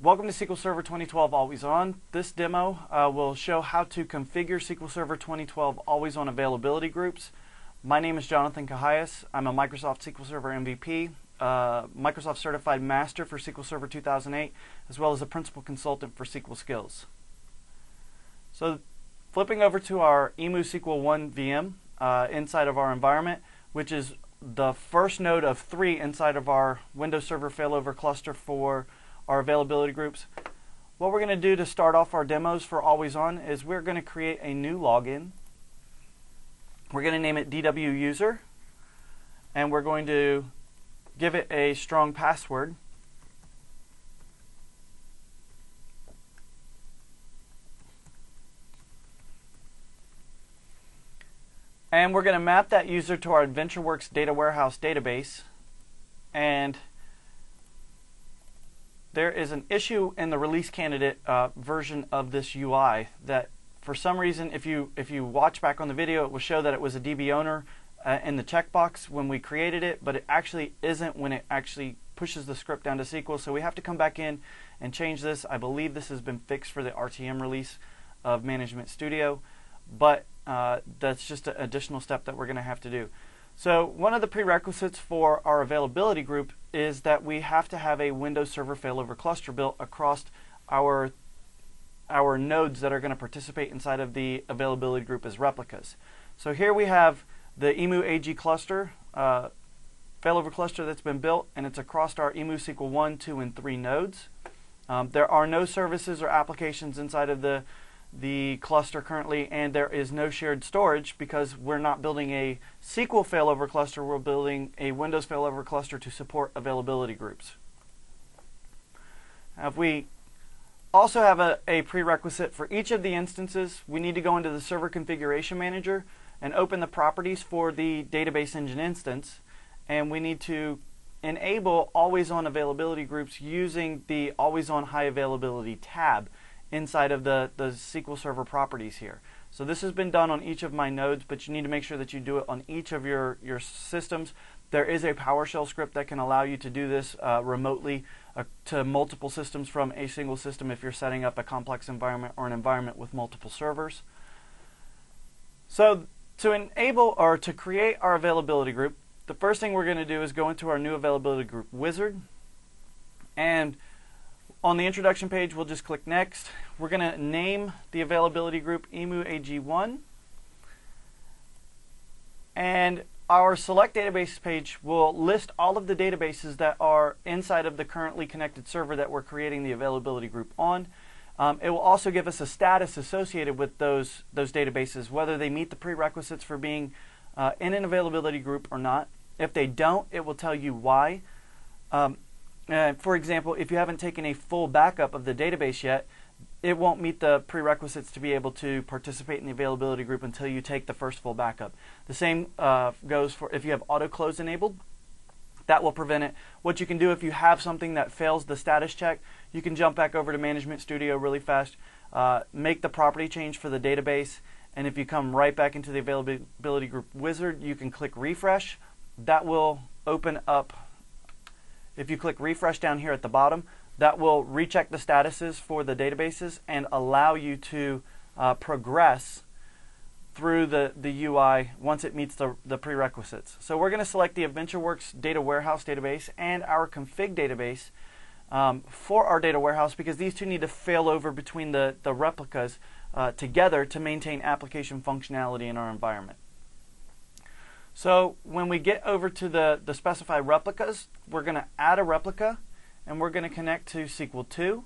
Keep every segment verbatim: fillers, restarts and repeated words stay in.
Welcome to S Q L Server twenty twelve Always On. This demo uh, will show how to configure S Q L Server twenty twelve Always On availability groups. My name is Jonathan Cahias. I'm a Microsoft S Q L Server M V P, uh, Microsoft Certified Master for S Q L Server two thousand eight, as well as a Principal Consultant for S Q L Skills. So flipping over to our E M U S Q L one V M uh, inside of our environment, which is the first node of three inside of our Windows Server failover cluster for our availability groups. What we're going to do to start off our demos for Always On is we're going to create a new login. We're going to name it D W User, and we're going to give it a strong password. And we're going to map that user to our AdventureWorks Data Warehouse database. And there is an issue in the release candidate uh, version of this U I that, for some reason, if you if you watch back on the video, it will show that it was a D B owner uh, in the checkbox when we created it, but it actually isn't when it actually pushes the script down to S Q L. So we have to come back in and change this. I believe this has been fixed for the R T M release of Management Studio, but uh, that's just an additional step that we're going to have to do. So one of the prerequisites for our availability group is that we have to have a Windows Server failover cluster built across our our nodes that are going to participate inside of the availability group as replicas. So here we have the E M U A G cluster, uh, failover cluster that's been built, and it's across our E M U S Q L one, two, and three nodes. Um, there are no services or applications inside of the the cluster currently, and there is no shared storage because we're not building a S Q L failover cluster, we're building a Windows failover cluster to support availability groups. Now, if we also have a, a prerequisite for each of the instances, we need to go into the Server Configuration Manager and open the properties for the Database Engine instance, and we need to enable Always On availability groups using the Always On High Availability tab inside of the, the S Q L Server properties here. So this has been done on each of my nodes, but you need to make sure that you do it on each of your, your systems. There is a PowerShell script that can allow you to do this uh, remotely uh, to multiple systems from a single system if you're setting up a complex environment or an environment with multiple servers. So to enable or to create our availability group, the first thing we're going to do is go into our new availability group wizard, and on the introduction page, we'll just click Next. We're going to name the availability group E M U A G one. And our Select Database page will list all of the databases that are inside of the currently connected server that we're creating the availability group on. Um, it will also give us a status associated with those, those databases, whether they meet the prerequisites for being uh, in an availability group or not. If they don't, it will tell you why. Um, Uh, for example, if you haven't taken a full backup of the database yet, it won't meet the prerequisites to be able to participate in the availability group until you take the first full backup. The same uh, goes for if you have auto close enabled. That will prevent it. What you can do if you have something that fails the status check, you can jump back over to Management Studio really fast, uh, make the property change for the database, and if you come right back into the availability group wizard, you can click refresh. That will open up. If you click refresh down here at the bottom, that will recheck the statuses for the databases and allow you to uh, progress through the, the U I once it meets the, the prerequisites. So we're going to select the AdventureWorks Data Warehouse database and our config database um, for our data warehouse, because these two need to fail over between the, the replicas uh, together to maintain application functionality in our environment. So when we get over to the, the specified replicas, we're going to add a replica, and we're going to connect to S Q L two.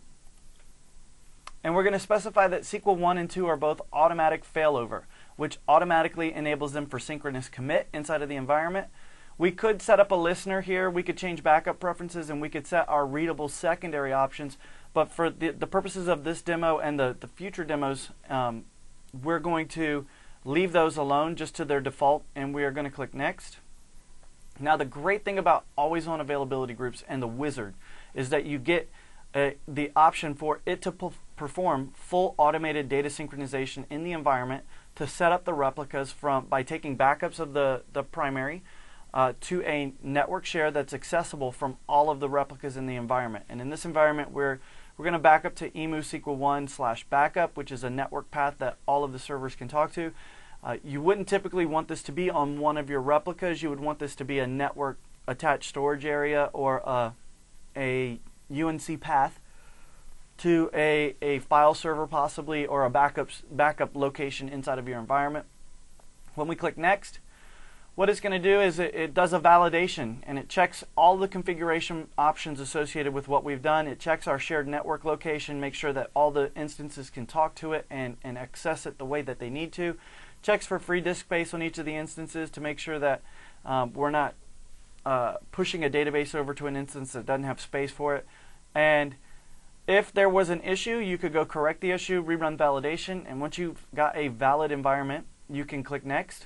And we're going to specify that S Q L one and two are both automatic failover, which automatically enables them for synchronous commit inside of the environment. We could set up a listener here, we could change backup preferences, and we could set our readable secondary options. But for the, the purposes of this demo and the, the future demos, um, we're going to leave those alone just to their default, and we are going to click Next. Now, the great thing about Always On availability groups and the wizard is that you get uh, the option for it to perform full automated data synchronization in the environment to set up the replicas from by taking backups of the, the primary uh, to a network share that's accessible from all of the replicas in the environment. And in this environment, we're we're going to back up to E M U S Q L one slash backup, which is a network path that all of the servers can talk to. Uh, you wouldn't typically want this to be on one of your replicas. You would want this to be a network attached storage area or a, a U N C path to a, a file server possibly, or a backup, backup location inside of your environment. When we click next, what it's going to do is it, it does a validation, and it checks all the configuration options associated with what we've done. It checks our shared network location, makes sure that all the instances can talk to it and, and access it the way that they need to. Checks for free disk space on each of the instances to make sure that um, we're not uh, pushing a database over to an instance that doesn't have space for it. And if there was an issue, you could go correct the issue, rerun validation, and once you've got a valid environment, you can click next.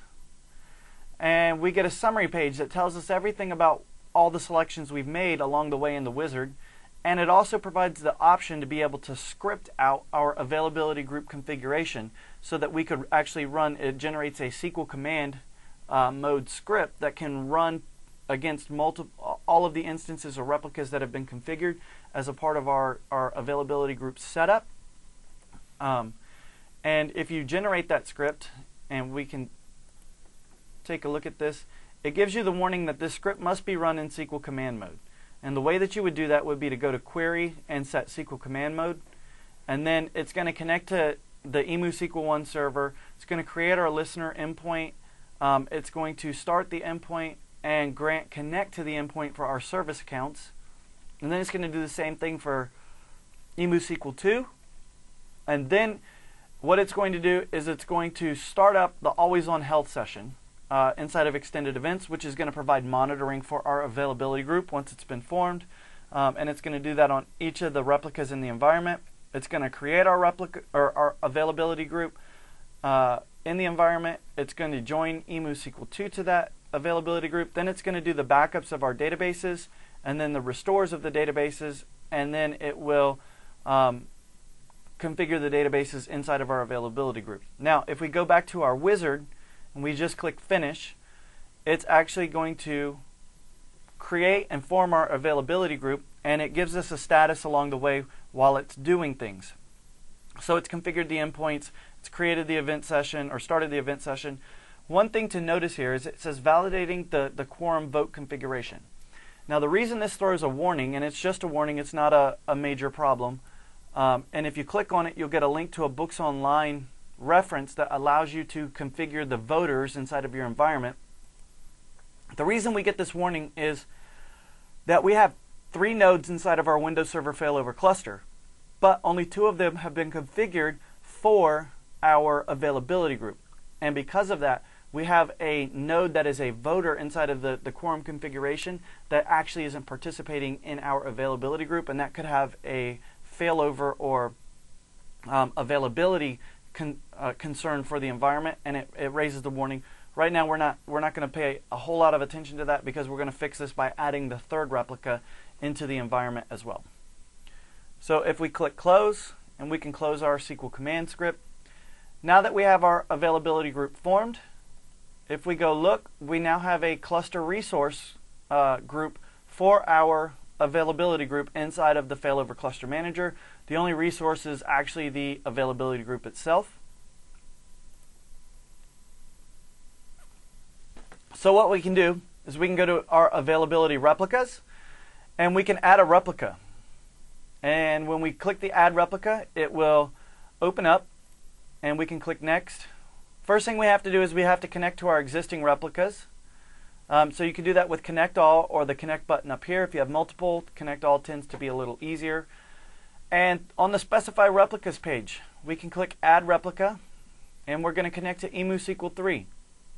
And we get a summary page that tells us everything about all the selections we've made along the way in the wizard. And it also provides the option to be able to script out our availability group configuration so that we could actually run, it generates a S Q L command uh, mode script that can run against multiple, all of the instances or replicas that have been configured as a part of our, our availability group setup. Um, and if you generate that script, and we can take a look at this, it gives you the warning that this script must be run in S Q L command mode. And the way that you would do that would be to go to query and set S Q L command mode, and then it's going to connect to the E M U S Q L one server. It's going to create our listener endpoint. Um, it's going to start the endpoint and grant connect to the endpoint for our service accounts, and then it's going to do the same thing for E M U S Q L two. And then what it's going to do is it's going to start up the always on health session Uh, inside of extended events, which is going to provide monitoring for our availability group once it's been formed, um, and it's going to do that on each of the replicas in the environment. It's going to create our replica or our availability group uh, in the environment. It's going to join E M U S Q L two to that availability group. Then it's going to do the backups of our databases, and then the restores of the databases, and then it will um, configure the databases inside of our availability group. Now, if we go back to our wizard and we just click finish, it's actually going to create and form our availability group, and it gives us a status along the way while it's doing things. So it's configured the endpoints, it's created the event session or started the event session. One thing to notice here is it says validating the, the quorum vote configuration. Now the reason this throws a warning, and it's just a warning, it's not a, a major problem, um, and if you click on it, you'll get a link to a Books Online reference that allows you to configure the voters inside of your environment. The reason we get this warning is that we have three nodes inside of our Windows Server failover cluster, but only two of them have been configured for our availability group. And because of that, we have a node that is a voter inside of the, the quorum configuration that actually isn't participating in our availability group, and that could have a failover or um, availability Con, uh, concern for the environment, and it, it raises the warning. Right now we're not we're not going to pay a whole lot of attention to that because we're going to fix this by adding the third replica into the environment as well. So if we click close, and we can close our S Q L command script. Now that we have our availability group formed, if we go look, we now have a cluster resource uh, group for our availability group inside of the failover cluster manager. The only resource is actually the availability group itself. So what we can do is we can go to our availability replicas, and we can add a replica. And when we click the add replica, it will open up, and we can click next. First thing we have to do is we have to connect to our existing replicas. Um, so you can do that with Connect All or the Connect button up here. If you have multiple, Connect All tends to be a little easier. And on the Specify Replicas page, we can click Add Replica, and we're going to connect to E M U S Q L three.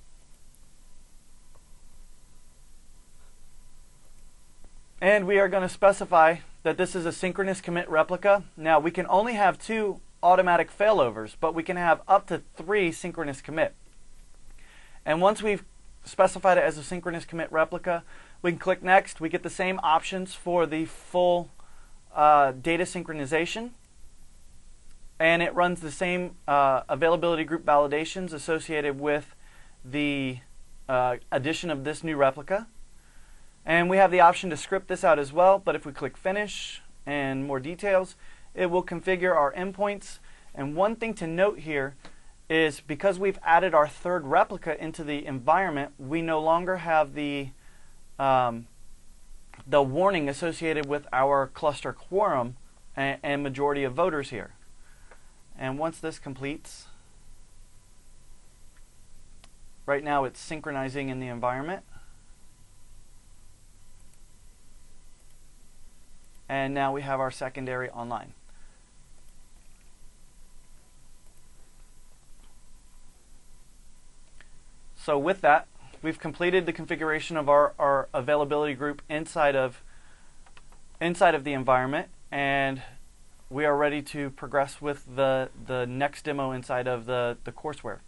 And we are going to specify that this is a synchronous commit replica. Now, we can only have two automatic failovers, but we can have up to three synchronous commit. And once we've specified it as a synchronous commit replica, we can click Next. We get the same options for the full uh, data synchronization, and it runs the same uh, availability group validations associated with the uh, addition of this new replica. And we have the option to script this out as well, but if we click Finish and more details, it will configure our endpoints. And one thing to note here is because we've added our third replica into the environment, we no longer have the um, the warning associated with our cluster quorum and, and majority of voters here. And once this completes, right now it's synchronizing in the environment. And now we have our secondary online. So with that, we've completed the configuration of our, our availability group inside of inside of the environment, and we are ready to progress with the, the next demo inside of the, the courseware.